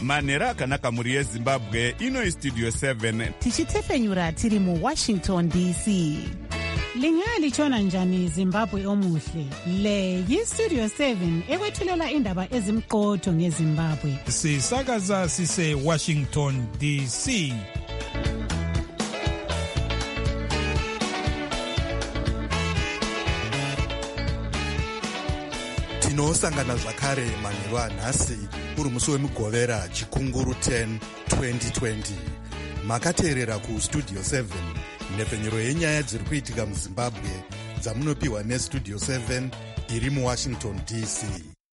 manhero akanaka mhuri yezimbabwe. Ino Studio 7 tichitefenyura tiri muWashington DC. Lingalitshona njani Zimbabwe omuhle? Le yiStudio 7 ekwethulela indaba ezimqotho ngeZimbabwe. Sisakaza sise Washington DC. Tinosangana zvakare manheru anhasi uri musi wemugovera chikunguru 10 2020. Makateerera kuStudio 7 nhepfenyuro yenyaya dziri kuitika muZimbabwe dzamunopiwa neStudio 7 iri muWashington DC.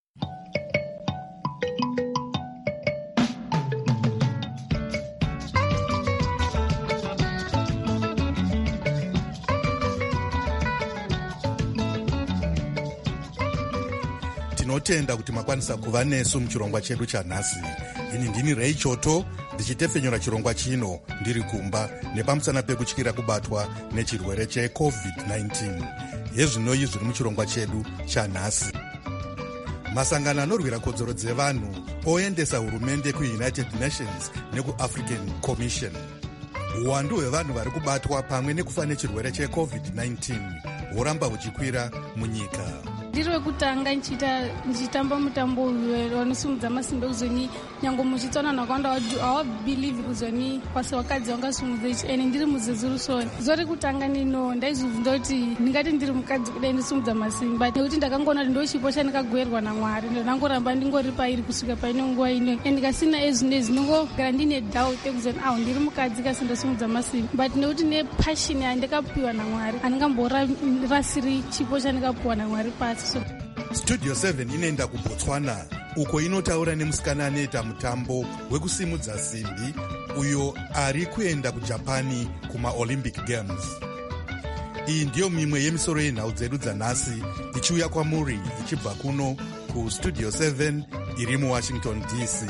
Tinotenda kuti makwanisa kuva nesu muchirongwa chedu chanhasi. Ini ndini Ray Choto ndichitefenyura chirongwa chino ndiri kumba nepamusana pekutyira kubatwa nechirwere cheCovid-19. Yezvinoi zviri muchirongwa chedu chanhasi. Masangano anorwira kodzero dzevanhu oendesa hurumende kuUnited Nations nekuAfrican Commission. Uwandu hwevanhu vari kubatwa pamwe nekufa nechirwere cheCovid-19 huramba huchikwira munyika. Ndiri wekutanga ndichitamba mutambo uyu wanosimudza masimba kuzoni nyange muchitsonana kwanda hawabhilieve kuzoni kwase wakadzi wangasumudza ichi ene ndiri muzezurusoni zori kutanga nino ndaizobvunza kuti ndingati ndiri mukadzi kudai ndisumudza masimba nekuti ndakangoona kuti ndochipo chandikagwerwa naMwari ndonangoramba ndingori pairi kusvika paino nguva ino endikasina ezvinezvi ndingogara ndine doubt ekuzoni ndiri mukadzi kasi ndosumudza masimba but nekuti nepashini yandikapiwa naMwari handingamborasiri chipo chandikapiwa naMwari pasi. Studio 7 inoenda kuBotswana uko inotaura nemusikana anoita mutambo wekusimudza simbi uyo ari kuenda kuJapani kumaOlympic Games. Iyi ndiyo mimwe yemisoro yenhau dzedu dzanhasi ichiuya kwamuri ichibva kuno kuStudio 7 iri muWashington DC.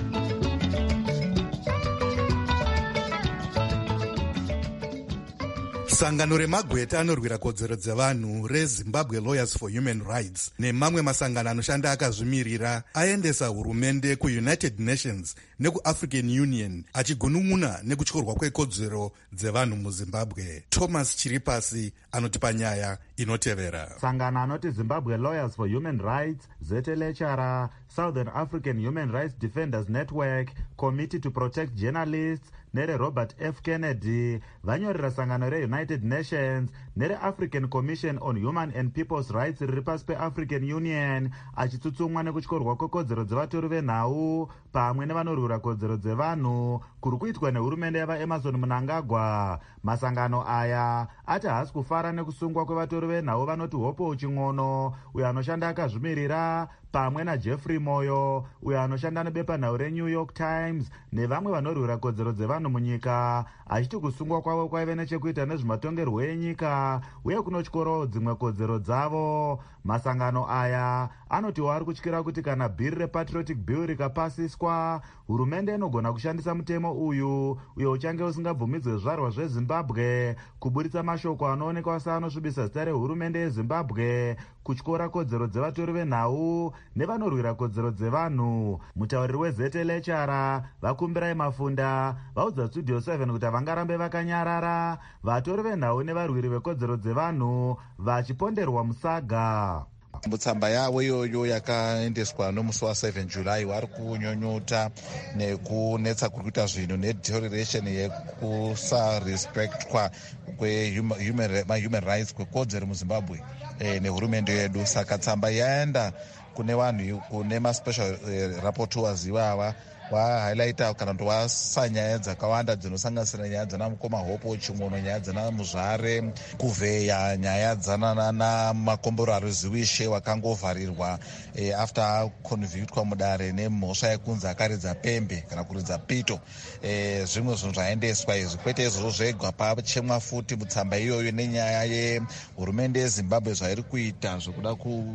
Sangano remagweta anorwira kodzero dzevanhu reZimbabwe Lawyers for Human Rights nemamwe masangano anoshanda akazvimirira aendesa hurumende kuUnited Nations nekuAfrican Union achigunun'una nekutyorwa kwekodzero dzevanhu muZimbabwe. Thomas Chiripasi anotipa nyaya inotevera. Sangano anoti Zimbabwe Lawyers for Human Rights, ZLHR, Southern African Human Rights Defenders Network, Committee to Protect Journalists, nere Robert F. Kennedy vanyorera sangano reUnited Nations nere African Commission on Human and People's Rights riri pasi peAfrican Union achitsutsumwa nekutyorwa kwekodzero dzevatori venhau pamwe nevanorwira kodzero dzevanhu kuri kuitwa nehurumende yavaEmerson Mnangagwa. Masangano aya ati haasi kufara nekusungwa kwevatori venhau vanoti Hope Ching'ono uyo anoshanda akazvimirira pamwe naJeffrey Moyo uyo anoshanda nebepanhau reNew York Times nevamwe vanorwira kodzero dzevanhu munyika, achiti kusungwa kwavo kwaive nechekuita nezvematongerwo enyika uye kunotyorawo dzimwe kodzero dzavo. Masangano aya anotiwo ari kutyira kuti kana bhiri rePatriotic Bill rikapasiswa, hurumende inogona kushandisa mutemo uyu uyo uchange usingabvumidzwe zvizvarwa zveZimbabwe kuburitsa mashoko anoonekwa seanosvibisa zita rehurumende yeZimbabwe kutyora kodzero dzevatori venhau nevanorwira kodzero dzevanhu. Mutauriri weZLHR Vakumbirai Mafunda vaudza Studio 7 kuti havangarambe vakanyarara vatori venhau nevarwiri vekodzero dzevanhu vachiponderwa musaga. Mutsamba yavo iyoyo yakaendeswa nomusi wa7 July vari kunyonyota nekunetsa kuri kuita zvinhu nedeterioration yekusarespectwa kwehuman rights kwekodzero muZimbabwe nehurumende yedu. Saka tsamba yaenda kune vanhu kune maspecial rapporteurs ivava wahighlighta kana kuti wasa nyaya dzakawanda dzinosanganisira nyaya dzana mukoma Hope Ching'ono, nyaya dzana Muzvare Kuvheya, nyaya dzana namakombero aruziwishe wakangovharirwa after convictwa mudare nemhosva yekunzi akaridza pembe kana kuridza pito. Zvimwe zvinhu zvaendeswa izvi, kwete izvozvo zvega, pachemwa futi mutsamba iyoyo nenyaya yehurumende yeZimbabwe zvairi kuita zvokuda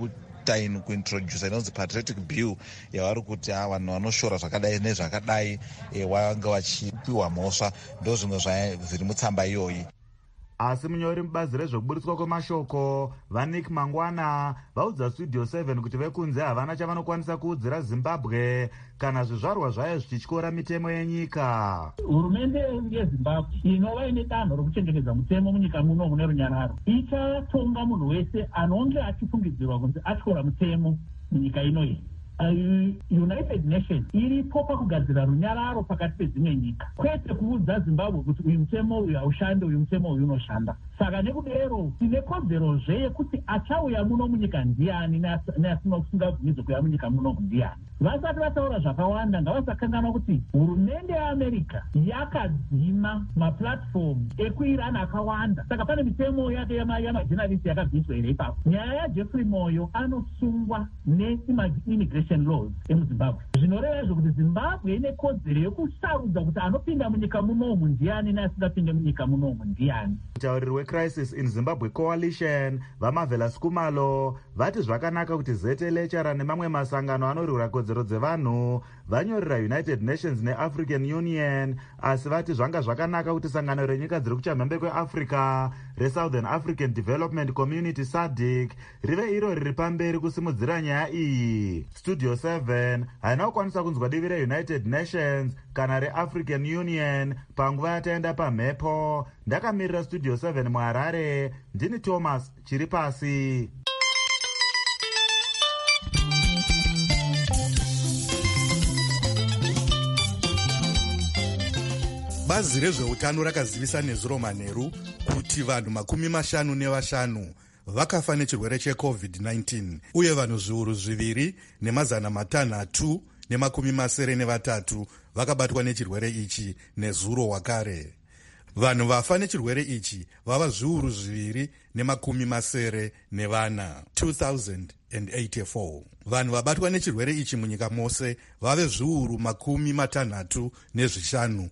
kuintroduce inonzi Patriotic Bill yavari kuti vanhu vanoshora zvakadai nezvakadai wanga vachipiwa mhosva. Ndo zvimwe zviri mutsamba iyoyi. asi munyori mubazi rezvekuburitswa kwemashoko vanik mangwana vaudza studio 7 kuti vekunze havana chavanokwanisa kuudzira zimbabwe kana zvizvarwa zvayo zvichityora mitemo yenyika. Hurumende yezimbabwe inova ine danho rokuchengetedza mutemo munyika muno mune runyararo ichatonga munhu wese anonge achifungidzirwa kunzi atyora mutemo munyika inoyi. United Nations iripo pakugadzira runyararo pakati pedzimwe nyika, kwete kuudza Zimbabwe kuti uyu mutemo uyu haushande, uyu mutemo uyu unoshanda. Saka nekudero tine kodzerozve yekuti achauya muno munyika ndiani neasina kusingabvumidzwe kuuya munyika muno ndiani. Vasati vataura zvakawanda ngavasakanganwa kuti hurumende yeAmerica yakadzima maplatform ekuirana akawanda. Saka pane mitemo yake yamajournalist yakabviswa here ipapo. Nyaya yaJeffrey Moyo anosungwa neimmigration laws emuzimbabwe. Zvinoreva zvekuti Zimbabwe ine kodzero yekusarudza kuti anopinda munyika munomu ndiani neasingapinde munyika munomu ndiani. Mutauriri weCrisis in Zimbabwe Coalition Vamavela Skumalo vati zvakanaka kuti Zete Lechara nemamwe masangano anorwira kodzero dzevanhu vanyorera United Nations neAfrican Union, asi vati zvanga zvakanaka kuti sangano renyika dziri kuchamhembe kweAfrica reSouthern African Development Community SADC rive iro riri pamberi kusimudzira nyaya iyi. Studio 7 haina kukwanisa kunzwa divi reUnited Nations kana reAfrican Union panguva yataenda pamhepo. Ndakamirira Studio 7 muHarare, ndini Thomas Chiripasi. Bazi rezveutano rakazivisa nezuro manheru kuti vanhu 55 vakafa nechirwere cheCovid-19 uye vanhu zviuru 2,693 vakabatwa nechirwere ichi nezuro wakare. Vanhu vafa nechirwere ichi vava zviuru 2,904 2084. Vanhu vabatwa nechirwere ichi munyika mose vave zviuru 65,566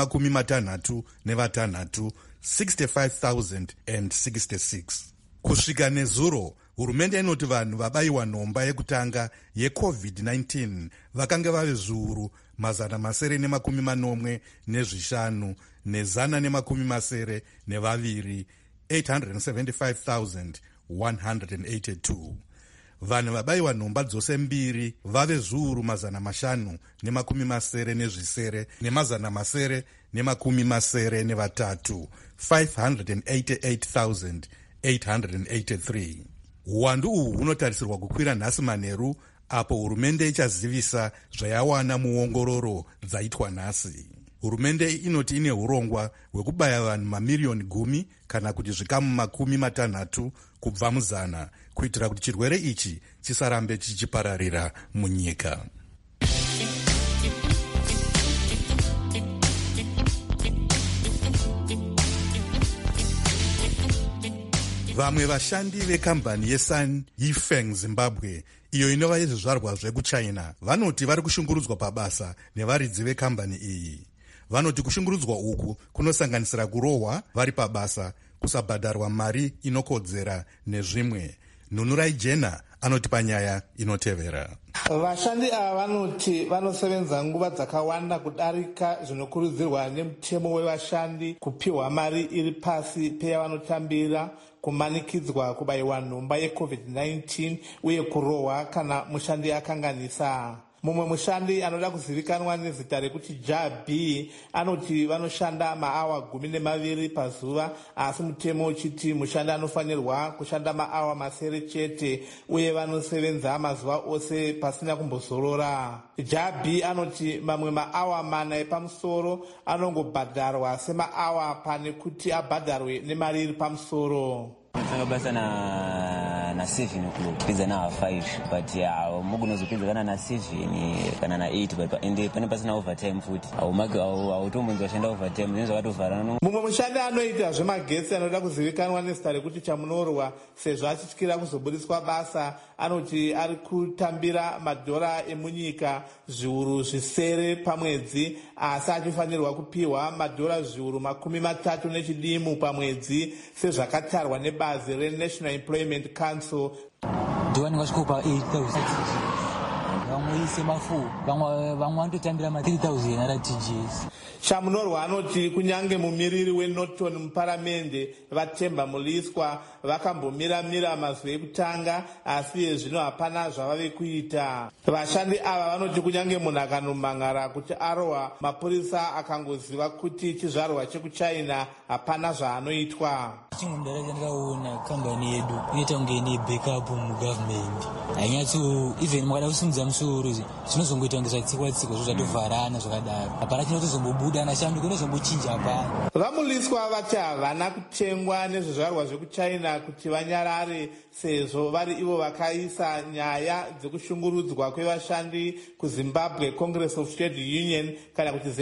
65,066. Kusvika nezuro, hurumende inoti vanhu vabayiwa nhomba yekutanga yeCovid-19 vakanga vave zviuru 785 172 875,182. Vanhu vabayiwa nhomba dzose mbiri vave zviuru 500 588,883. Uwandu uhu hunotarisirwa kukwira nhasi manheru apo hurumende ichazivisa zvayawana muongororo dzaitwa nhasi. Hurumende inoti ine urongwa hwekubaya vanhu mamiriyoni 10 kana kuti zvikamu 60 kubva muzana kuitira kuti chirwere ichi chisarambe chichipararira munyika. Vamwe vashandi vekambani yeSan Yifeng Zimbabwe, iyo inova yezvizvarwa zvekuchina, vanoti vari kushungurudzwa pabasa nevaridzi vekambani iyi. Vanoti kushungurudzwa uku kunosanganisira kurohwa vari pabasa, kusabhadharwa mari inokodzera nezvimwe. Nunurai Jena anoti panyaya inotevera. Vashandi ava vanoti vanosevenza nguva dzakawanda kudarika zvinokurudzirwa nemutemo wevashandi, kupiwa mari iri pasi peyavanotambira, kumanikidzwa kubayiwa nhomba yeCovid-19 uye kurohwa kana mushandi akanganisa. Mumwe mushandi anoda kuzivikanwa nezita rekuti Jabi anoti vanoshanda maawa 12 pazuva, asi mutemo uchiti mushandi anofanirwa kushanda maawa 9 chete uye vanosevenza mazuva ose pasina kumbozorora. Jabi anoti mamwe maawa 4 epamusoro anongobhadharwa semaawa pane kuti abhadharwe nemari iri pamusoro. Basa na 7 kupinza na 5 but mugunozopinza kana na 7 kana na 8 but ende pane pasina overtime futi automunzi washanda overtime zinzo watovarana. Mumwe mushandi anoita zvemagetsi anoda kuzivikanwa nezita rekuti Chamunorwa sezvo achityira kuzoburitswa basa, anoti ari kutambira madhora emunyika zviuru 7 pamwedzi, asi achifanirwa kupiwa madhora zviuru 30 nechidimu pamwedzi sezvakatarwa nebazi reNational Employment Council. Ndiwani wachikupa 8,000 vamwe ise ma4 vamwe vanototambira ma3000 ara-TGS. Chamunorwa anoti kunyange mumiriri weNorton muparamende vaTemba Muliswa vakambomira mazwi ekutanga, asi zvino hapana zvavave kuita. Vashandi ava vanoti kunyange munhu akanomangara kuti arohwa, mapurisa akangoziva kuti chizvarwa chekuchina hapana zvaanoitwa. Chimwe mudara chandakaona kambani yedu inoita kunge ine backup mugavhumendi, hainyatso even makada kusimudza musoro zvinozongoita kunge zvatsikwa-tsikwa zvo zvatovharana zvakadaro, hapana chinotozombobuda nashando kunozombocinja hapana. Vamuliswa vati havana kutengwa nezvizvarwa zvekuchina kuti vanyarare, sezvo vari ivo vakaisa nyaya dzekushungurudzwa kwevashandi kuZimbabwe Congress of Trade Union kana kuti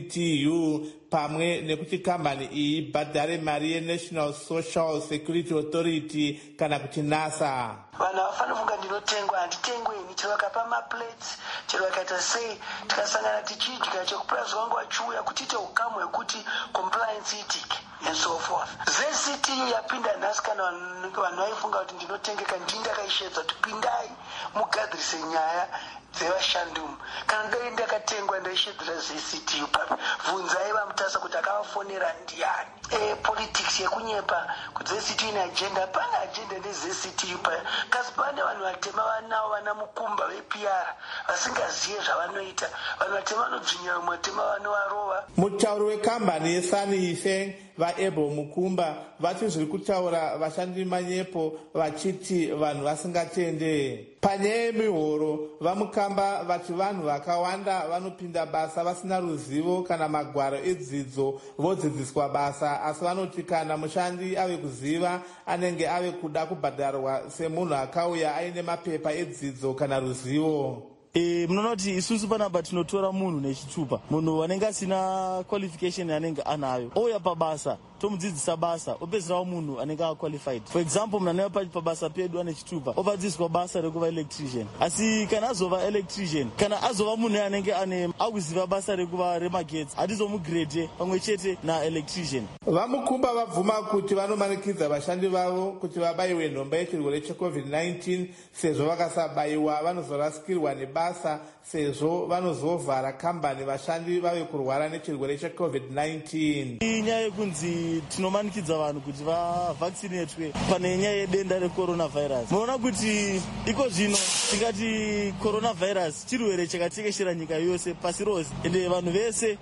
ZCTU, pamwe nekuti kambani iyi bhadhare mari yeNational Social Security Authority kana kuti NASA. Vanhu havafani kufunga ndinotengwa, handitengweni. Chero vakapa maplates, chero vakaita sei, tikasangana tichidya chekupurazi wangu wachiuya kuti ite ukamu hwekuti compliance itike and so forth. ZCTU yapinda nhasi kana vanhu vaifunga kuti ndinotengeka, ndini ndakaishedza kuti pindai mugadzirise nyaya dzevashandi umu. Kana ndai ndakatengwa ndaishedzera ZCTU papi, bvunzai vamutasa kuti akavafonera ndiani. Politics yekunyepa kuti ZCTU ine agenda, pane agenda neZCTU paya. Kasi pane vanhu vatema vanavo vana mukumba vePR vasingaziye zvavanoita, vanhu vatema vanodzvinya vamwe vatema vanovarova. Mutauri wekambani yeSunny Ifeng vaEbo Mukumba vati zviri kutaura vashandi manyepo vachiti vanhu vasingatende. Panyaya yemihoro vamukamba vati vanhu vakawanda vanopinda basa vasina ruzivo kana magwaro edzidzo vodzidziswa basa, asi vanoti kana mushandi ave kuziva anenge ave kuda kubhadharwa semunhu akauya aine mapepa edzidzo kana ruzivo. Munoona kuti isusu panapa tinotora munhu nechitupa, munhu anenge asina qualification anenge anayo, ouya pabasa tomudzidzisa basa, opedzerawo munhu anenge aqualified. For example, munhu anenge pabasa pedu ane chitupa opadzidziswa basa rekuva electrician, asi kana azova electrician kana azova munhu anenge akuziva basa rekuva remagetsi hatizomugrade pamwe chete naelectrician. Vamukumba vabvuma kuti vanomanikidza vashandi vavo kuti vabayiwe nhomba yechirwere cheCovid-19, sezvo vakasabayiwa vanozorasikirwa nebasa, sezvo vanozovhara kambani vashandi vave kurwara nechirwere cheCovid-19. Inyaya yekunzi tinomanikidza vanhu kuti vavhaccinatwe pane nyaya yedenda recoronavirus. Munoona kuti iko zvino tingati coronavirus chirwere chakatekeshera nyika yose pasi rose, ende vanhu vese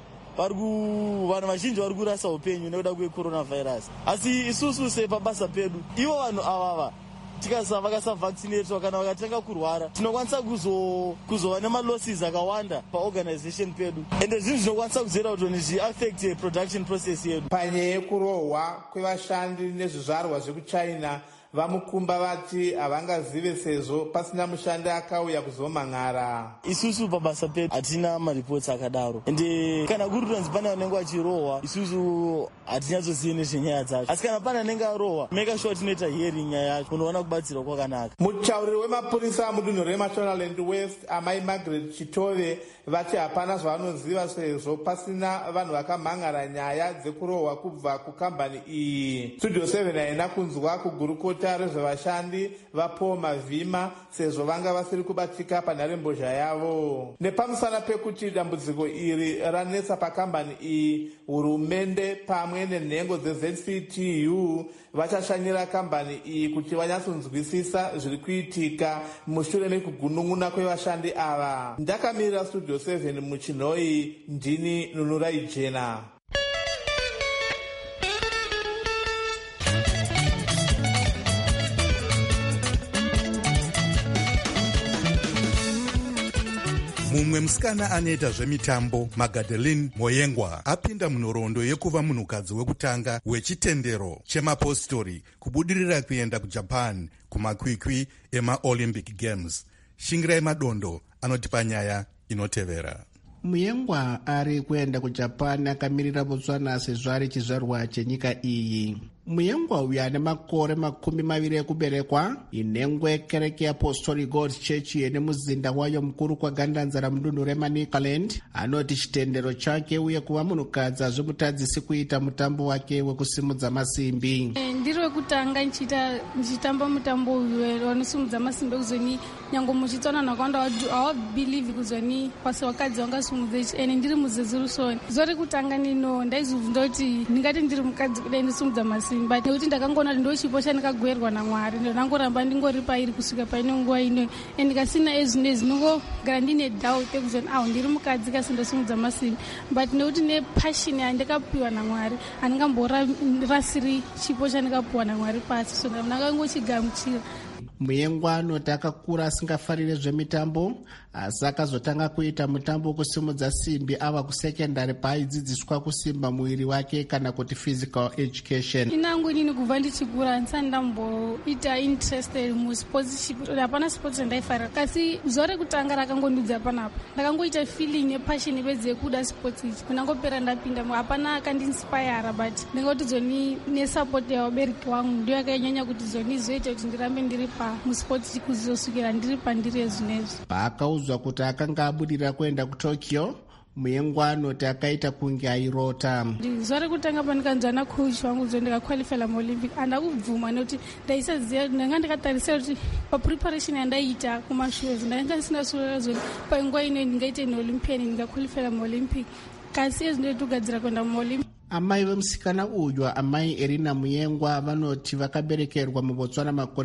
vanhu vazhinji vari kurasa upenyu nekuda kwecoronavirus. Asi isusu sepabasa pedu, ivo vanhu avava vakasavhaccinatwa kana vakatanga kurwara, tinokwanisa kuzova nemalosses akawanda paorganization pedu, ende zvinhu zvinokwanisa kuzoita kuti zviaffect production process yedu. Panyaya yekurohwa kwevashandi nezvizvarwa zvekuchina, Vamukumba vati havangazive sezvo pasina mushandi akauya kuzomang'ara. Isusu pabasa pedu hatina maripoti akadaro, ende kana kuri kutonzi pane vanenge vachirohwa, isusu hatinyatsozive nezvenyaya dzacho, asi kana pane anenge arohwa, make sure tinoita hearing nyaya yacho, unoona kubatsirwa kwakanaka. Mutauriri wemapurisa mudunhu reMashonaland West, Amai Margaret Chitove, vati hapana zvavanoziva sezvo pasina vanhu vakamhang'ara nyaya dzekurohwa kubva kukambani iyi. Studio 7 haina kunzwa kugurukota rezvevashandi vaPaul Mavhima sezvo vanga vasiri kubatika panharembozha yavo. Nepamusana pekuti dambudziko iri ranetsa pakambani iyi, hurumende pamwe nenhengo dzeZCTU vachashanyira kambani iyi kuti vanyatsonzwisisa zviri kuitika mushure mekugunun'una kwevashandi ava. Ndakamirira Studio 7 muChinhoi, ndini Nunurai Jena. Mumwe musikana anoita zvemitambo, Magadeline Moyengwa, apinda munhoroondo yekuva munhukadzi wekutanga wechitendero chemapostori kubudirira kuenda kuJapan kumakwikwi emaOlympic Games. Shingirai Madondo anotipa nyaya inotevera. Muyengwa ari kuenda kuJapan akamirira Botswana sezvo ari chizvarwa chenyika iyi. muyengwa uyu ane makore 20 ekuberekwa inengwe kereke yeapostolic God church yene muzinda wayo mukuru kwagandanzara mudunhu remanicaland anoti chitendero chake uye kuva munhukadzi hazvimutadzisi kuita mutambo wake wekusimudza masimbi. Ndiri wekutanga ndichitamba mutambo uyu wanosimudza masimbi ekuzoni nyange muchitsvanana kwanda hawabhilivhi kuzoni kwase wakadzi wangasimudza ichi ene ndiri muzezuru soni zori kutanga nino ndaizobvunza kuti ndingati ndiri mukadzi kudai ndisimudza masimbi but nekuti ndakangoona kuti ndo chipo chandikagwerwa naMwari ndonangoramba ndingori pairi kusvika paine nguva ino ende ndikasina ezvinezvi ndingogara ndine doubt ekuzoni ndiri mukadzi kasi ndosimudza masimbi but nekuti nepassion yandikapiwa naMwari handingamborasiri chipo chandikapiwa naMwari pasi so ndakangochigamuchira. Muyengwa anoti akakura asingafarire zvemitambo asi akazotanga kuita mutambo wekusimudza simbi ava kusekendari paaidzidziswa kusimba muviri wake kana kuti physical education. Inangu inini kubva ndichikura handisati ndamboita interested musportship hapana sports andaifarira kasi zuva rekutanga rakangondudza panapa ndakangoita feeling nepassion bedzi yekuda sports ichi kunangopera ndapinda hapana akandinspire but ndingoti zoni nesupport yawabereki wangu ndiyo yakanyanya kuti zoni zoita kuti ndirambe ndiri musports kuzosvikira ndiri pandiri ezvinezvi. Paakaudzwa kuti akanga abudirira kuenda kutokyo muyengwa anoti akaita kunge airota. Zuva rekutanga pandikanzwa nacoach wangu kuti ndikakwalifela muolympic handakubvuma nekuti ndaisaziva ndanga ndikatarisira kuti papreparation yandaiita kumashure ndanga ndisina surora zoni panguva ino ndingaita neolympian ndingakwalifela muolympic kasi ezvinoitogadzira kuenda muolympic. Amai vemusikana uyu amai Erina Muyengwa vanoti vakaberekerwa muBotswana makore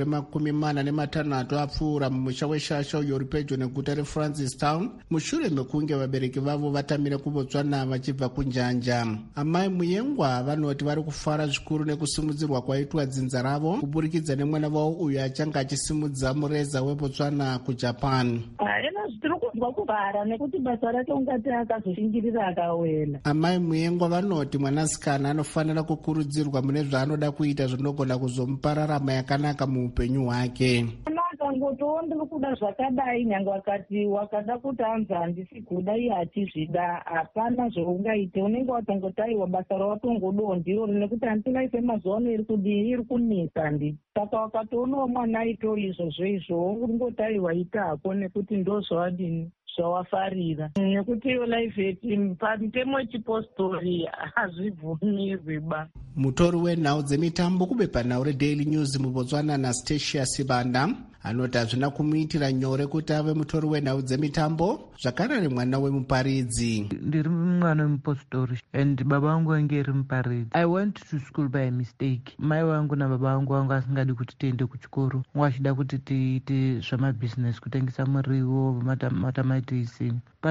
46 apfuura mumusha weshasha uyo uri pedyo neguta reFrancistown mushure mekunge vabereki vavo vatamire kuBotswana vachibva kunjanja. Amai Muyengwa vanoti vari kufara zvikuru nekusimudzirwa kwaitwa dzinza ravo kuburikidza nemwana wavo uyu achanga achisimudza mureza weBotswana kuJapan. Tirikunzwa kuvhara nekuti basa rake ungati akazoshingirira akawela. Amai Muyengwa vanoti mwanasikana anofanira kukurudzirwa mune zvaanoda kuita zvinogona kuzomupararama yakanaka muupenyu hwake. Akangotowo ndiri kuda zvakadai nyange wakada kuti anzi handisi kuda iye achizvida hapana zvaungaite unenge watongotaiwa basa rawatongodawo ndiro nekuti handina ife mazuva ano iri kunisa ndi saka wakatoonawo mwana aitawo izvozvo izvo ungotaiwa ita hako nekuti ndo zvavadini zvawafarira nekuti iyo life yeti pamutemo wechipostori hazvibvumirwi ba. Mutori wenhau dzemitambo kubepa nhau reDaily News muBotswana Anastasia Sibanda anoti hazvina kumuitira nyore kuti ave mutori wenhau dzemitambo zvakare mwana wemuparidzi. Ndiri mwana wemupostori and baba vangu vange iri muparidzi. I went to school by mistake. Mai vangu nababa vangu vanga vasingadi kuti tiende kuchikoro vachida kuti tiite zvamabhizinesi kutengesa muriwo matamatisi.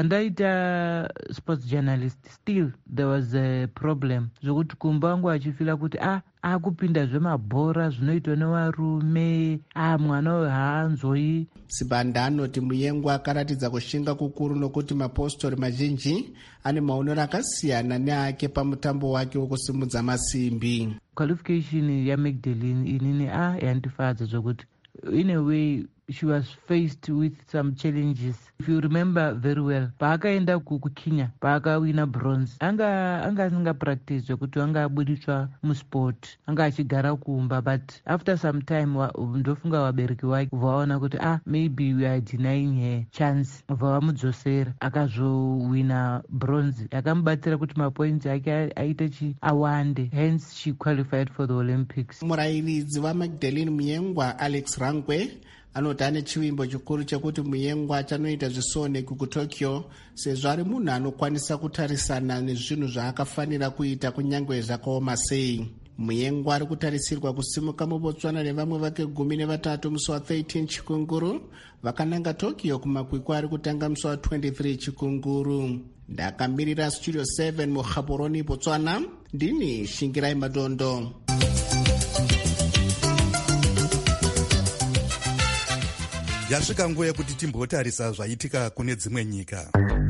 Pandaita sports journalist still there was a problem zvokuti kumba vangu vachifila kuti akupinda zvemabhora zvinoitwa nevarume mwana uyu haanzoi. Sibanda anoti Muyengwa akaratidza kushinga kukuru nokuti mapostori mazhinji ane maonero akasiyana neake pamutambo wake wekusimudza masimbi. Qualification yaMagdalene inini yandifadza zvokuti in a way she was faced with some challenges. If you remember very well, paakaenda kuKenya paakawina bronze anga asinga practice zvokuti anga abudiswa musport anga achigara kumba but after some time ndofunga vabereki vake vaona kuti maybe we are denying her chance vavamudzosera akazowina bronze yakamubatsira kuti mapoints ake aite awande hence she qualified for the Olympics. Murayiridzi waMagdalene Muyengwa Alex Rankwe anoti ane chivimbo chikuru chekuti Muyengwa achanoita zvisoneki kuTokyo sezvo ari munhu anokwanisa kutarisana nezvinhu zvaakafanira kuita kunyange zvakaoma sei. Muyengwa ari kutarisirwa kusimuka muBotswana nevamwe vake 13 musi wa13 Chikunguru vakananga Tokyo kumakwikwi ari kutanga musi wa23 Chikunguru. Ndakamirira Studio 7 muGaborone Botswana ndini Shingirai Madondo. Yasvika nguva yekuti timbotarisa zvaitika kune dzimwe nyika.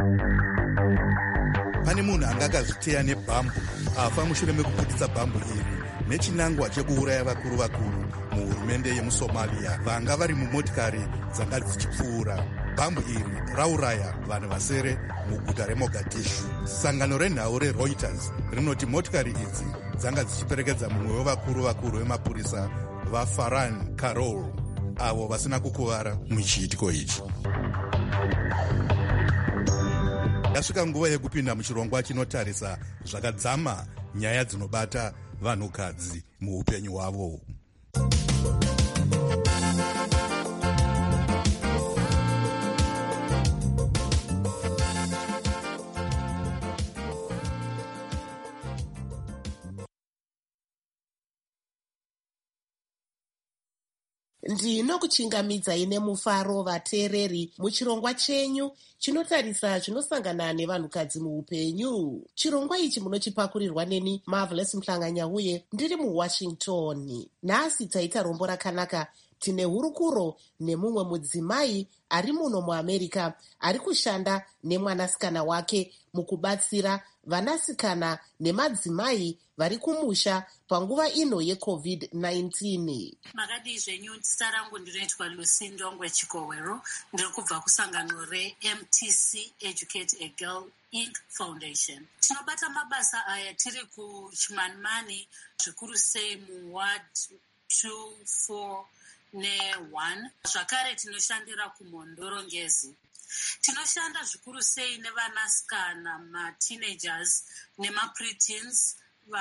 Pane munhu anga akazviteya nebhambu afa mushure mekuputitsa bhambu iri nechinangwa chekuuraya vakuru muhurumende yemuSomalia vanga vari mumotikari dzanga dzichipfuura. Bhambu iri rauraya vanhu vasere muguta reMogadishu. Sangano renhau reReuters rinoti motikari idzi dzanga dzichiperekedza mumwe wevakuru vemapurisa vaFarhan Karol, avo vasina kukuvara muchiitiko ichi. Yasvika nguva yekupinda muchirongwa chinotarisa zvakadzama nyaya dzinobata vanhukadzi muupenyu hwavo. Ndinokuchingamidzai nemufaro vateereri muchirongwa chenyu chinotarisa zvinosangana nevanhukadzi muupenyu. Chirongwa ichi munochipakurirwa neni Marvelous Mhlanganyauye ndiri muWashington. Nhasi taita rombo rakanaka. Tine hurukuro nemumwe mudzimai ari muno muAmerica ari kushanda nemwanasikana wake mukubatsira vanasikana nemadzimai vari kumusha panguva ino yeCovid-19. Makadi zvenyu, zita rangu ndinoitwa Lusindongwe Chikowero, ndiri kubva kusangano reMTC Educate a Girl Inc. Foundation. Tinobata mabasa aya tiri kuChimanimani, zvikuru sei muward 2, 4 ne1. Zvakare tinoshandira kuMhondoro Ngezi. Tinoshanda zvikuru sei nevanasikana, mateenagers nemapreteens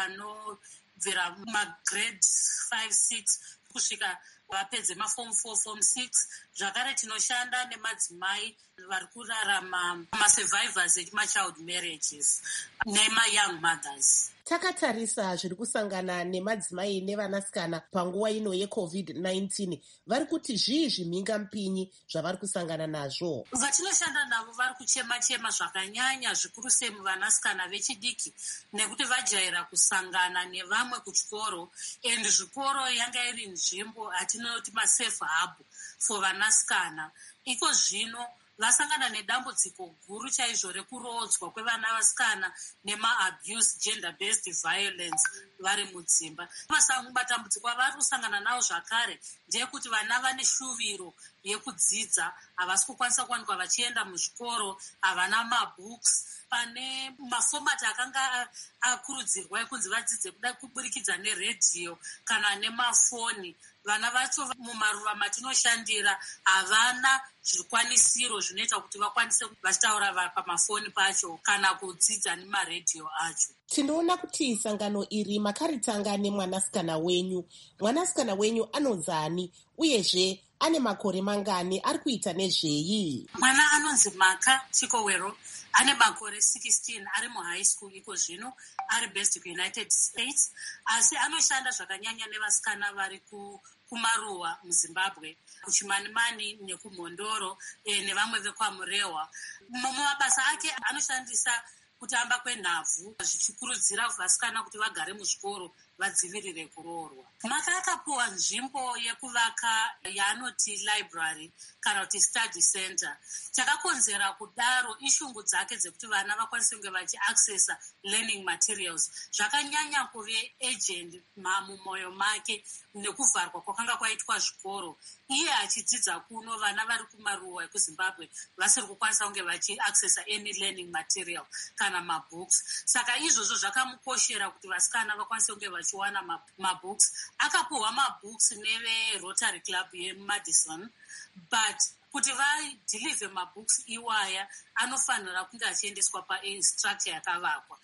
vanobvira magrade 5, 6 kusvika vapedze maform 4, form 6. Zvakare tinoshanda nemadzimai vari kurarama masurvivors emachild marriages nemayoung mothers. Takatarisa zviri kusangana nemadzimai nevanasikana panguva ino yeCovid-19. Vari kuti zvii zvimhingamupinyi zvavari kusangana nazvo? Vatinoshanda navo vari kuchema-chema zvakanyanya, zvikuru sei muvanasikana vechidiki, nekuti vajaira kusangana nevamwe kuchikoro, and zvikoro yanga iri nzvimbo atinoti masafe hub for vanasikana. Iko zvino vasangana nedambudziko guru chaizvo rekurodzwa kwevana vasikana nemaabuse, gender-based violence vari mudzimba. Matambudziko avari kusangana nawo zvakare ndeyekuti vana vane shuviro yekudzidza, havasi kukwanisa kuwanikwa vachienda muzvikoro, havana mabooks. Pane mafomati akanga akurudzirwa ekunzi vadzidze kuda kuburikidza neredhiyo kana nemafoni, vana vacho mumaruva matinoshandira havana zvikwanisiro zvinoita kuti vakwanise vachitaura pamafoni pacho kana kudzidza nemaredhiyo acho. Tinoona kuti sangano iri makaritanga nemwanasikana wenyu. Mwanasikana wenyu anonzani uyezve ane makore mangani, ari kuita nezvei? Mwana anonzi Maka Chikowero ane makore 16, ari muhigh school iko zvino, ari based kuUnited States, asi anoshanda zvakanyanya nevasikana vari kumaruwa muZimbabwe, kuChimanimani nekuMhondoro nevamwe vekwaMurewa. Mumabasa ake anoshandisa kutamba kwenhabvu, zvichikurudzira vasikana kuti vagare muzvikoro vadzivirire kuroorwa. Maka akapuwa nzvimbo yekuvaka yaanoti library kana kuti study center. Chakakonzera kudaro ishungu dzake dzekuti vana vakwanise kunge vachiaccessa learning materials. Zvakanyanya kuve agent mumwoyo make nekuvharwa kwakanga kwaitwa zvikoro. Iye achidzidza kuno, vana vari kumaruwa ekuZimbabwe vasiri kukwanisa kunge vachiaccessa any learning material kana mabooks. Saka izvozvo zvakamukoshera kuti vasikana vakwanise kunge vachiwana mabooks. Akapuhwa mabooks neveRotary Club yeMadison, but kuti vadhilivhe mabooks iwaya anofanira kunge achiendeswa pastructure yakavakwa.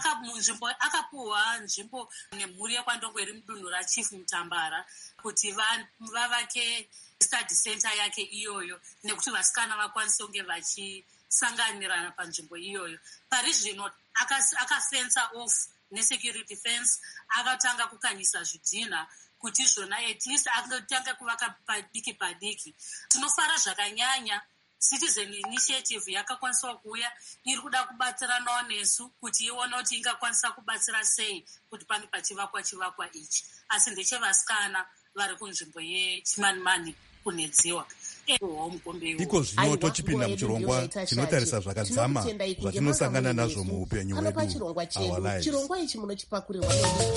Akapuhwa nzvimbo nemhuri yekwandongo iri mudunhu raChief Mutambara kuti vavake study center yake iyoyo, nekuti vasikana vakwanise kunge vachisanganirana panzvimbo iyoyo. Pari zvino akafensa off nesecurity fence, akatanga kukanyisa zvidhina kuti zvona at least akatanga kuvaka padiki padiki. Tinofara zvakanyanya Citizen Initiative yakakwanisa kuuya iri kuda kubatsiranawo nesu kuti ione kuti ingakwanisa kubatsira sei kuti pange pachivakwa chivakwa ichi, asi ndechevasikana vari kunzvimbo yeChimanimani kunedziwa. Iko zvino tochipinda muchirongwa chinotarisa zvakadzama zvatinosangana nazvo muupenyu hwedu, our lives. Chirongwa ichi munochipakurirwa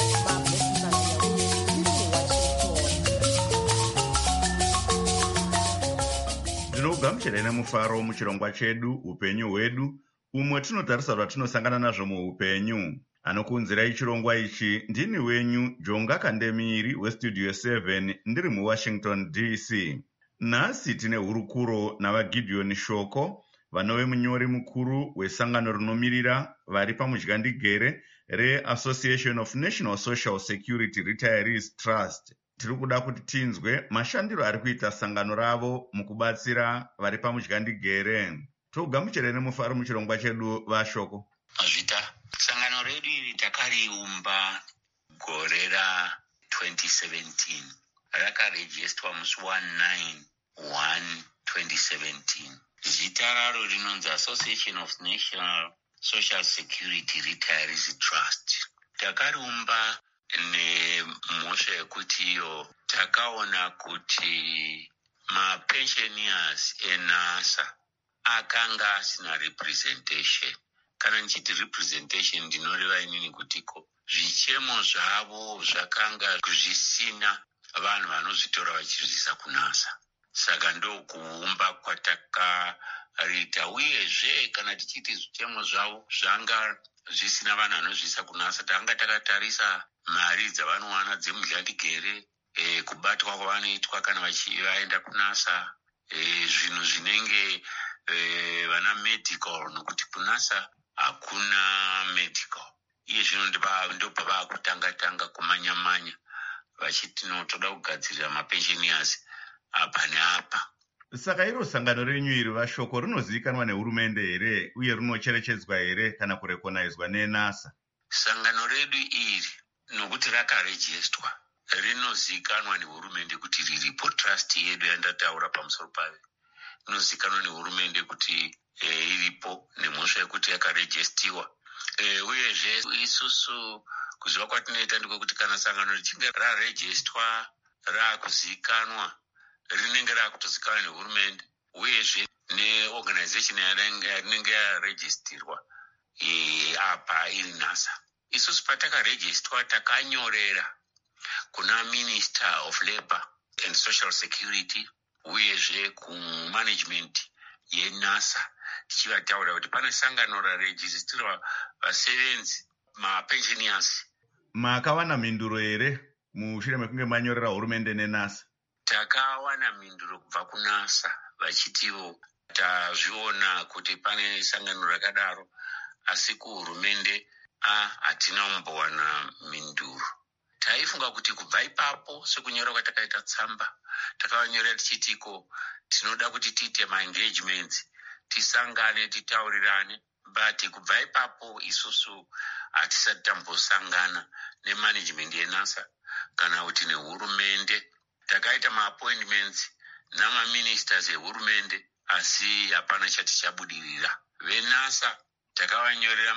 Ndinogamuchirai nemufaro muchirongwa chedu upenyu hwedu, umwe tinotarisa zvatinosangana nazvo muupenyu. Anokuunzirai chirongwa ichi ndini wenyu Jonga Kandemiri westudio 7 ndiri muWashington DC. Nhasi tine hurukuro navaGideon Shoko, vanove munyori mukuru wesangano rinomirira vari pamudyandigere reAssociation of National Social Security Retirees Trust. Tiri kuda kuti tinzwe mashandiro ari kuita sangano ravo mukubatsira vari pamudyandigere. Togamuchirei nemufaro muchirongwa chedu vaShoko. Azvita sangano redu iri takariumba gore ra2017 rakarejistwa musi 19/1/2017. Zita raro rinonzi Association of National Social Security Retirees Trust. Takariumba nemhosva yekuti iyo takaona kuti mapensioners eNASA akanga asina representation. Kana nchiti representation ndinoreva inini kutiko zvichemo zvavo zvakanga zvisina vanhu vanozvitora vachizvisa kuNASA. Saka ndokuumba kwatakaita, uyezve kana tichiti zvichemo zvavo zvanga zvisina vanhu vanozvisa kuNASA, tanga takatarisa mari dzavanowana dzemudyandigere, kubatwa kwavanoitwa kana vaenda kuNASA, zvinhu zvinenge vana medical, nokuti kuNASA hakuna medical. Iye zvino ndopa vakutanga kumanya-manya vachiti toda kugadzirira mapensioners apa neapa. Saka iro sangano renyu iri vaShoko rinozivikanwa nehurumende here uye rinocherechedzwa here kana kurekonaizwa neNASA? Sangano redu iri nokuti rakarejistwa rinozivikanwa nehurumende kuti riripo. Trust yedu yandataura pamusoro payo inozivikanwa nehurumende kuti iripo nemhosva yekuti yakarejistiwa. Uyezve isusu kuziva kwatinoita ndikokuti kana sangano richinge rarejistwa rakuzivikanwa rinenge rakutozivikanwa nehurumende, uyezve neorganization yarinenge yarejistirwa apa iri NASA. Isusu patakarejistwa takanyorera kuna Minister of Labour and Social Security uyezve kumanagement yeNASA tichivataura kuti pane sangano rarejistirwa vasevenzi mapensioners. Makawana mhinduro here mushure mekunge manyorera hurumende neNASA? Takawana mhinduro kubva kuNASA vachitivo tazviona kuti pane sangano rakadaro, asi kuhurumende hatina kumbowana mhinduro. Taifunga kuti kubva ipapo sekunyora kwatakaita tsamba takavanyorera tichitiko tinoda kuti tiite maengagements, tisangane titaurirane, but kubva ipapo isusu hatisati tambosangana nemanagement yeNASA kana kuti nehurumende. Takaita maappointments namaministers ehurumende asi hapana chati chabudirira. VeNASA takavanyorera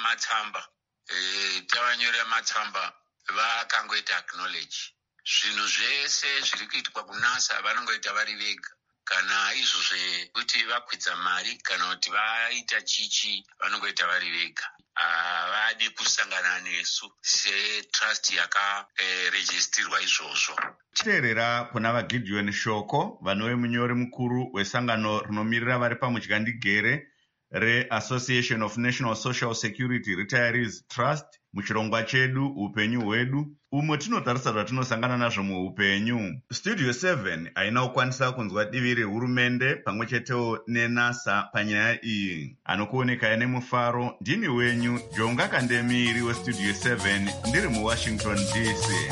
matsamba vakangoita acknowledge. Zvinhu zvese zviri kuitwa kuNASA vanongoita vari vega. Kana izvo zvekuti vakwidza mari kana kuti vaita chichi vanongoita vari vega. Havadi kusangana nesu setrust yakarejistirwa izvozvo. Teerera kuna vaGideon Shoko, vanove munyori mukuru wesangano rinomirira vari pamudyandigere reAssociation of National Social Security Retirees Trust muchirongwa chedu upenyu hwedu, umwe tinotarisa zvatinosangana nazvo muupenyu. Studio 7 haina kukwanisa kunzwa divi rehurumende pamwe chetewo neNASA panyaya iyi. Anokuonekai nemufaro ndini wenyu Jonga Kandemiri westudio 7 ndiri muWashington DC.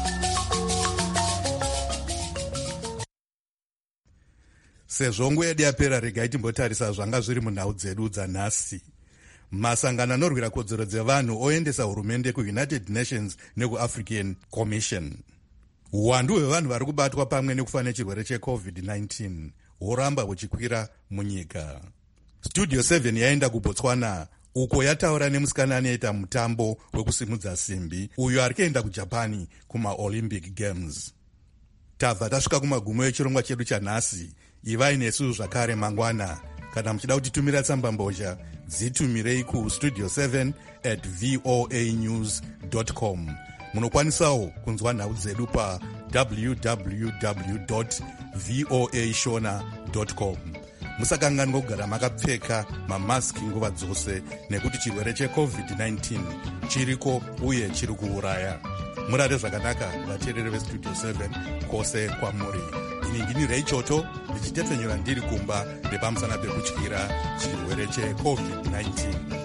Sezvo nguva yedu yapera, regai timbotarisa zvanga zviri munhau dzedu dzanhasi. Masangano anorwira kodzero dzevanhu oendesa hurumende kuUnited Nations nekuAfrican Commission. Uwandu hwevanhu vari kubatwa pamwe nekufa nechirwere cheCovid-19 horamba huchikwira munyika. Studio 7 yaenda kuBotswana uko yataura nemusikana anoita mutambo wekusimudza simbi uyo ari kuenda kuJapani kumaOlympic Games. Tabva tasvika kumagumo echirongwa chedu chanhasi. Ivai nesu zvakare mangwana. Kana muchida kutitumira tsamba mbozha, dzitumirei kustudio 7@voanews.com. Munokwanisawo kunzwa nhau dzedu pa www.voashona.com. musakanganwa kugara makapfeka mamaski nguva dzose nekuti chirwere checovid-19 chiriko uye chiri kuuraya. Murare zvakanaka vateereri vestudio 7 kwose kwamuri. Ini ndini Ray Choto ndichitepfenyura ndiri kumba nepamusana pekutyira chirwere checovid-19.